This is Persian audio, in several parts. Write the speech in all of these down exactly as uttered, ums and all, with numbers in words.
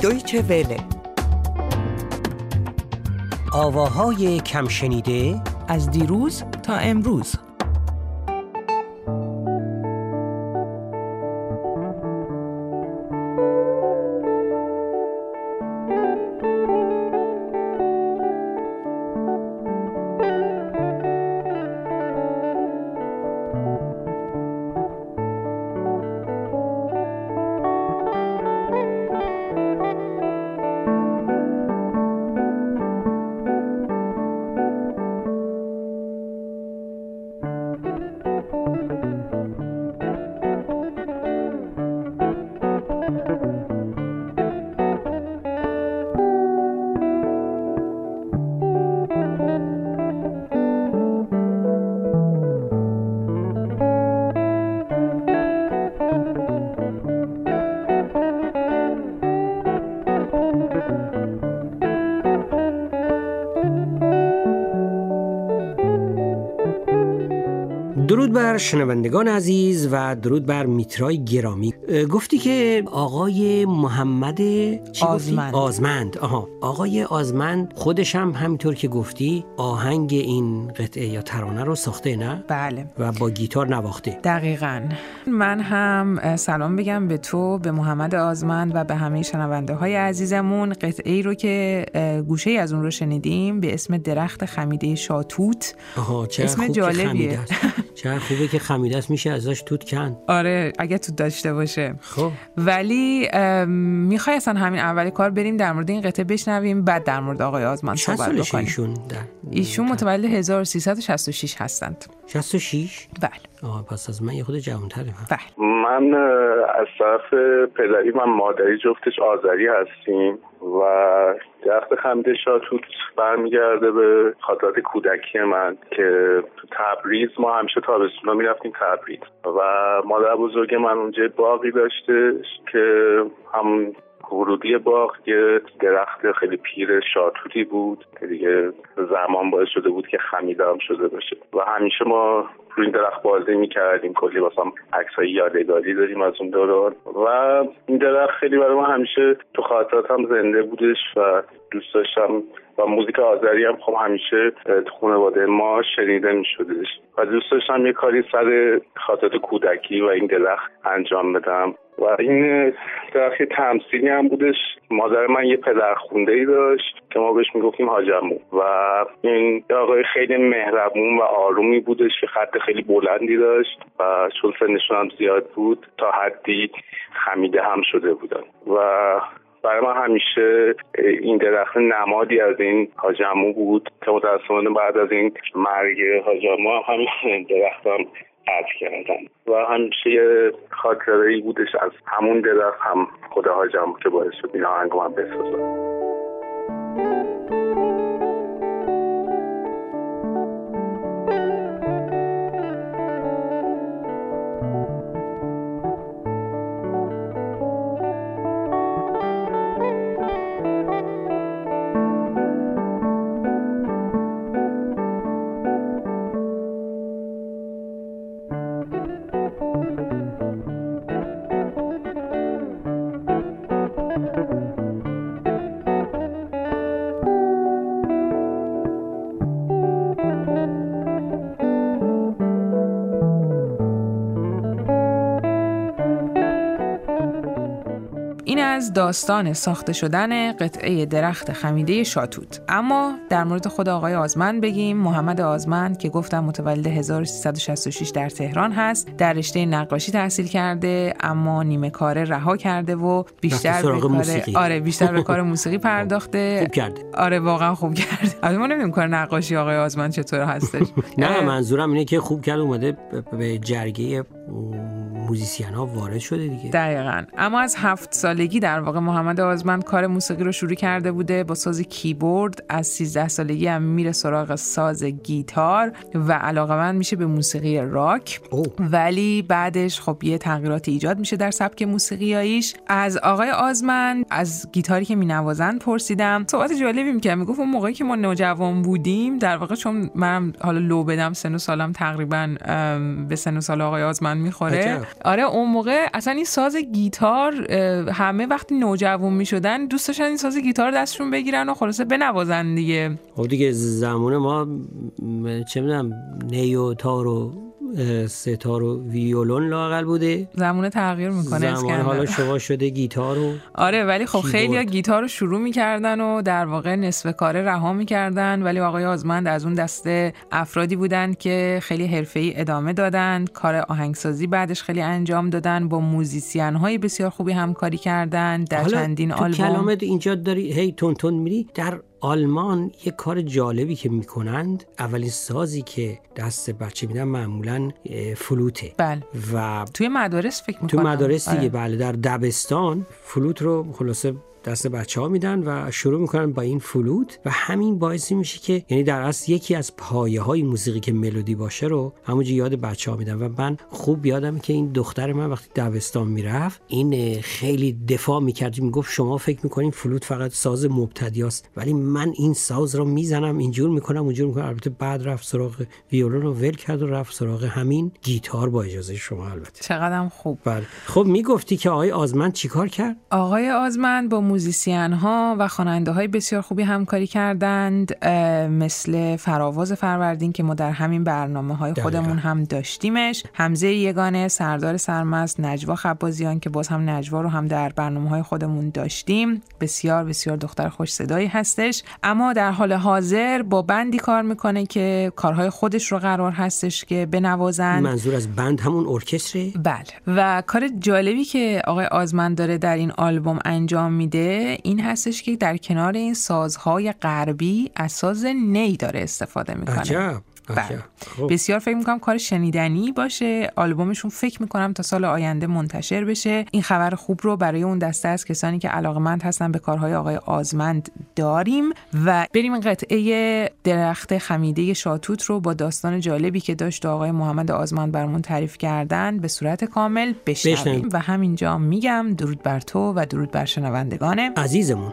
دویچه وله. آواهای کم شنیده از دیروز تا امروز. درود بر شنوندگان عزیز و درود بر میترای گرامی. گفتی که آقای محمد آزمند. آزمند آها آقای آزمند خودش هم همینطور که گفتی آهنگ این قطعه یا ترانه رو ساخته، نه؟ بله. و با گیتار نواخته. دقیقاً. من هم سلام بگم به تو، به محمد آزمند و به همه شنونده های عزیزمون. قطعه ای رو که گوشه ای از اون رو شنیدیم به اسم درخت خمیده شاتوت. آها چه اسم خوب جالبیه. چه خوبه که خمیده است، میشه ازش توت کن. آره اگه توت داشته باشه. خب ولی میخوای اصلا همین اول کار بریم در مورد این قطعه بشنویم، بعد در مورد آقای آزمند صحبت بکنیم. ایشون در ایشون متولد هزار و سیصد و شصت و شش هستند. شصت و شش؟ بله. آه پس از من یه خود جوان‌ترم. بله. من از طرف پدری و مادری جفتش آذری هستیم و درخت خمیده شاتوت برمیگرده به خاطرات کودکی من که تو تبریز ما همیشه تابستونا میرفتیم تبریز و مادر بزرگ من اونجا باغی داشته که هم ورودی باغ یه درخت خیلی پیر شاتوتی بود که دیگه زمان باعث شده بود که خمیده هم شده باشه و همیشه ما روی این درخت بازی میکردیم. کلی واسم عکسای یادگاری داریم از اون دوران و این درخت خیلی برای من همیشه تو خاطراتم زنده بودش و دوست داشتم و موزیک آذری هم خب همیشه تو خانواده ما شنیده میشدش و دوست داشتم یه کاری سر خاطرات کودکی و این درخت انجام بدم و این درخت تمثیلی هم بودش. مادر من یه پدرخونده‌ای داشت که ما بهش میگفتیم حاج عمو و این آقای خیلی مهربون و آرومی بودش که خط خیلی بلندی داشت و چون سنشون هم زیاد بود تا حدی خمیده هم شده بودن و برای من همیشه این درخت نمادی از این حاج عمو بود که متأسفانه بعد از این مرگ حاج عمو همین درختم قطع کردن و همیشه یه خاطره‌ای بودش از همون درخت هم خود حاج عمو که باعث شد این آهنگو من بسازم. این از داستان ساخته شدن قطعه درخت خمیده شاتوت. اما در مورد خود آقای آزمند بگیم. محمد آزمند که گفتم متولد هزار و سیصد و شصت و شش در تهران هست. در رشته نقاشی تحصیل کرده اما نیمه کاره رها کرده و بیشتر به کار آره بیشتر به کار موسیقی پرداخته. خوب کرده. آره واقعا خوب کرده. البته ما نمیدونیم کار نقاشی آقای آزمند چطور هستش. نه منظورم اینه که خوب کرده اومده به جرگه موزیسین ها وارد شده دیگه. دقیقاً. اما از هفت سالگی در واقع محمد آزمند کار موسیقی رو شروع کرده بوده با ساز کیبورد. از سیزده سالگی هم میره سراغ ساز گیتار و علاقه‌مند میشه به موسیقی راک. اوه. ولی بعدش خب یه تغییرات ایجاد میشه در سبک موسیقیاییش. از آقای آزمند از گیتاری که مینوازن پرسیدم. صحبت جالبی میگم. میگفت اون موقعی که ما نوجوان بودیم در واقع چون منم حالا لو بدم سن و سالم تقریبا به سن و سال آقای آزمند تکان میخوره. آره اون موقع اصلا این ساز گیتار همه وقتی نوجوان میشدن دوست داشتن این ساز گیتار دستشون بگیرن و خلاصه بنوازن دیگه. خب دیگه زمان ما چه میدونم نی و تار و ستار و ویولون لااقل بوده، زمان تغییر میکنه زمان حالا شما شده گیتار و آره ولی خب خیلی ها گیتار رو شروع میکردن و در واقع نصف کاره رها میکردن، ولی آقای آزمند از اون دسته افرادی بودن که خیلی حرفه‌ای ادامه دادن، کار آهنگسازی بعدش خیلی انجام دادن، با موزیسین های بسیار خوبی همکاری کردن در چندین آلبوم. حالا تو کلامت اینجا داری هی تون تون میری. در آلمان یه کار جالبی که میکنند، اولین سازی که دست بچه میدن معمولا فلوته. بله. و توی مدارس فکر میکنم تو مدارس دیگه بله در دبستان فلوت رو خلاصه دست بچه ها میدن و شروع میکنن با این فلوت و همین باعثی میشه که یعنی در اصل یکی از پایه های موسیقی که ملودی باشه رو همونجا یاد بچه ها میدن. و من خوب یادم که این دختر من وقتی دبستان میرفت این خیلی دفاع میکرد، میگفت شما فکر میکنین فلوت فقط ساز مبتدیاست ولی من این ساز رو میزنم اینجور میکنم اونجور میکنم. البته بعد رفت سراغ ویولون رو ول کرد و رفت سراغ همین گیتار با اجازه شما. البته چقدرم خوب. بله. خب میگفتی که آقای آزمند چیکار کرد؟ آقای آزمند با موزیسین ها و خواننده های بسیار خوبی همکاری کردند، مثل فراواز فروردین که ما در همین برنامه های خودمون هم داشتیمش، حمزه یگانه، سردار سرمست، نجوا خبازیان که باز هم نجوا رو هم در برنامه های خودمون داشتیم. بسیار بسیار دختر خوش صدایی هستش، اما در حال حاضر با بندی کار میکنه که کارهای خودش رو قرار هستش که بنوازن. منظور از بند همون ارکستره؟ بله. و کار جالبی که آقای آزمند داره در این آلبوم انجام میده این هستش که در کنار این سازهای غربی از ساز نی داره استفاده میکنه. عجب. خب. بسیار فکر میکنم کار شنیدنی باشه. آلبومشون فکر میکنم تا سال آینده منتشر بشه. این خبر خوب رو برای اون دسته از کسانی که علاقمند هستن به کارهای آقای آزمند داریم. و بریم این قطعه درخت خمیده شاتوت رو با داستان جالبی که داشت آقای محمد آزمند برامون تعریف کردن به صورت کامل بشنویم. و همینجا میگم درود بر تو و درود بر شنوندگان عزیزمون.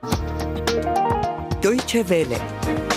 دویچه وله